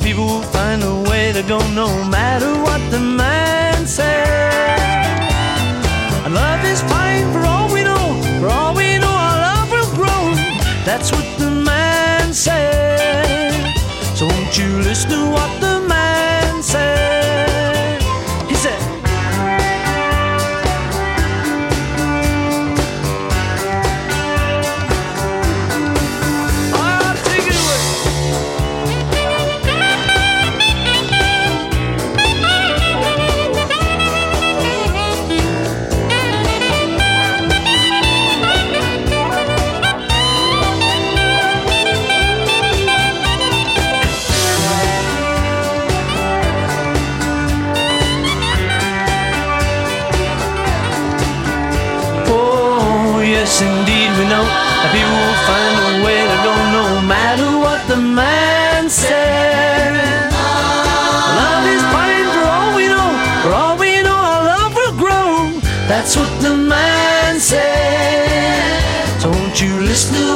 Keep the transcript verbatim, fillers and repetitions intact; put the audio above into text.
People will find a way to go no matter what the man says. Love is fine for all we know, for all we know our love will grow. That's what the man said. So won't you listen to what the man said? He said, oh, take it away. Yes, indeed, we know that people will find a way to go no matter what the man said. Love is fine for all we know, for all we know our love will grow. That's what the man said. Don't you listen to